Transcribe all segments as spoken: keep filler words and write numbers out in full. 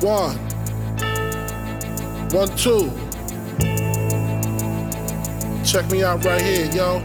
One. One, two. Check me out right here, yo.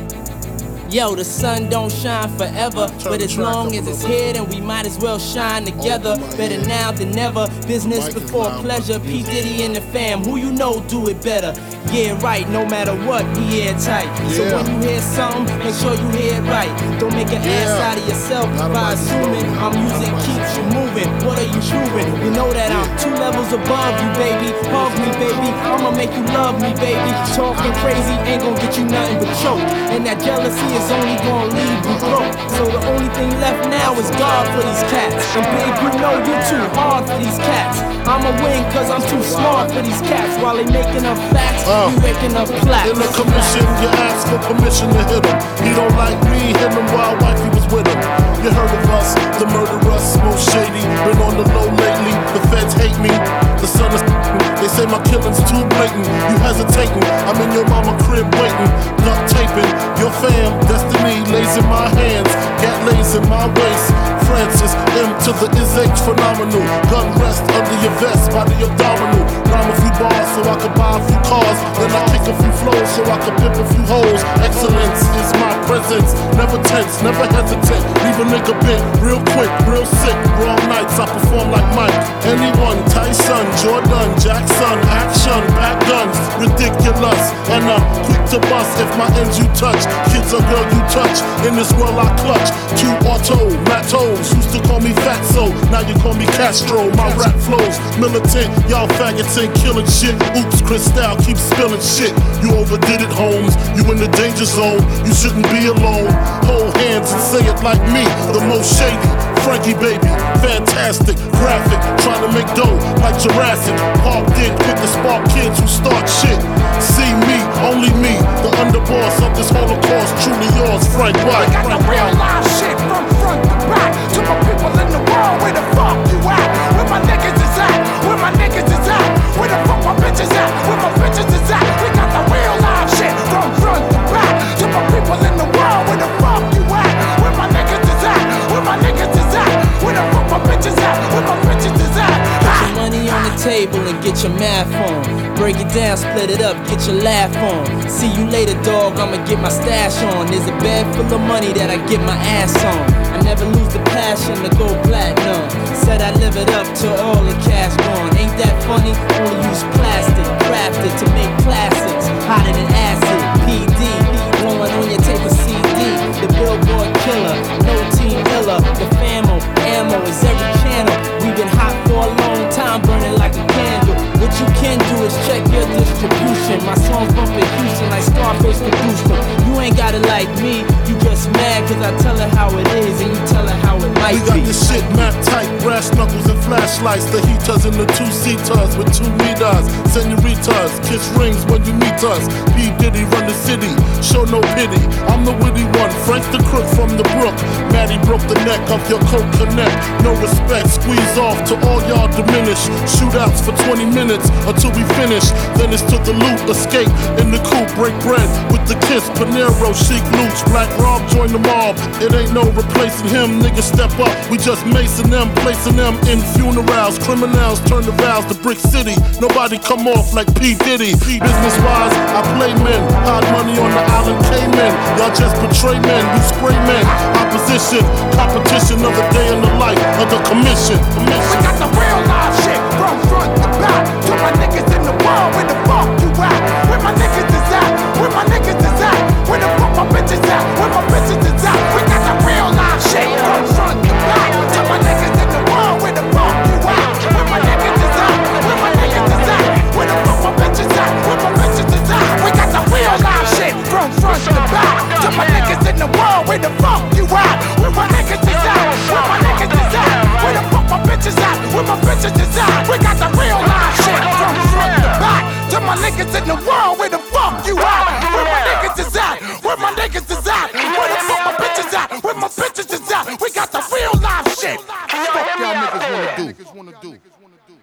Yo, the sun don't shine forever, Turn but the as track long up a as it's little here, then we might as well shine together. Oh, Better yeah. now than never. Business Mic is before loud, pleasure. but P. music. Diddy and the fam, who you know do it better. Yeah, right, no matter what, we airtight. So Yeah. when you hear something, make sure you hear it right. Don't make an ass Yeah. out of yourself Not by about to assuming slow our down. music Not about keeps to you slow moving. What are you proving? You know that I'm Yeah. two levels above you, baby. Hug me, baby. I'ma make you love me, baby. Talking crazy ain't gonna get you nothing but choke. And that jealousy is only gonna leave you broke. So the only thing left now is God for these cats. And babe, you know you too hard for these cats. I'ma win cause I'm too smart for these cats. While they making up facts, Uh. you making up plaques. In the commission, you ask for permission to hit him. He don't like me, hit him while wifey was with him. You heard of us, the murderers, most shady. Been on the low lately, the feds hate me. The son is they say my killing's too blatant. You hesitating, I'm in your mama crib waiting. Duct taping, your fam, destiny lays in my hands. Gat lays in my waist. Francis, M to the is H phenomenal. Gun rest under your vest, body abdominal. Rhyme a few bars so I could buy a few cars. Then I kick a few flows so I could pimp a few hoes. Excellence is my presence. Never tense, never hesitate. Leave a nigga bent real quick, real sick. Raw nights, I perform like Mike. Anyone, Tyson, Jordan, Jackson, action, back guns, ridiculous. And I'm quick to bust if my ends you touch. Kids or girl you touch. In this world I clutch. Two auto, Matos, used to call me Fatso. Now you call me Castro. My rap flows militant. Y'all faggots ain't killing shit. Oops, Cristal keeps spilling shit. You overdid it, Holmes. You in the danger zone. You shouldn't be alone. Hold hands and say it like me. The most shady. Frankie baby, fantastic, graphic, trying to make dough like Jurassic. Parked in, quick to spark kids who start shit. See me, only me, the underboss of this Holocaust, truly yours, Frank White. We got the real live shit from front to back. To my people in the world, where the fuck you at? Where my niggas is at? Where my niggas is at? Where the fuck my bitches at? Where my bitches is at? We got the real live shit from front to back. To my people in the world, where the fuck you at? Where my niggas is at? Where my niggas is at? Where the fuck my bitches at? Where my bitches is at? Put your money on the table and get your math on. Break it down, split it up, get your laugh on. See you later, dog, I'ma get my stash on. There's a bag full of money that I get my ass on. I never lose the passion to go platinum. Said I live it up till all the cash gone. Ain't that funny? Only use plastic, crafted to make classics. Hotter than acid, P D. Blowing on your tape of C D. The Billboard killer, no team iller. The famo, ammo is every channel. We've been hot for a long time, burning like a candle. What you can do is check your distribution. My songs bump in Houston like Scarface produced them. You ain't got it like me, you just mad cause I tell her how it is and you tell her how it might We got be. this shit mapped tight, brass knuckles and flashlights. The heaters and the two-seaters with two meters. Senoritas, kiss rings when you meet us. P. Diddy run the city, show no pity. I'm the witty one, Frank the crook from the brook. Maddie broke the neck of your coke connect. No respect, squeeze off to all y'all diminish. Shootouts for twenty minutes until we finish. Then it's to the loot, escape in the coupe, break bread with the kiss. Panero, Chic Looch, Black Rob join the mob. It ain't no replacing him, niggas step up. We just macing them, placing them in funerals. Criminals turn the vows to Brick City. Nobody come off like P. Diddy. Business wise, I play men. Hide money on the island Cayman. Y'all just betray men, we spray men. Opposition, competition of the day in the life of the commission. We commission. got the real live shit from front to back. To my niggas in the world, where the fuck you at? Where my niggas is at? Where my niggas is at? Where the fuck my bitches at? Where my bitches is at? We got the real live shit from front to back. To my niggas in the world, where the fuck you at? Where my niggas is at? Where my niggas is at? Where the fuck my bitches at? Where my bitches is at? We got the real live shit from front to back. To my niggas in the world, where the fuck you at? Where my niggas is at? Where my niggas is at? Where the fuck my bitches at? Where my bitches is at? We got the real live shit from front to back. To my niggas in the world, where the fuck you at? Where my niggas is at? Where my niggas is at? Where the fuck my bitches at? Where my bitches is at? We got the real live shit. Fuck y'all niggas wanna do?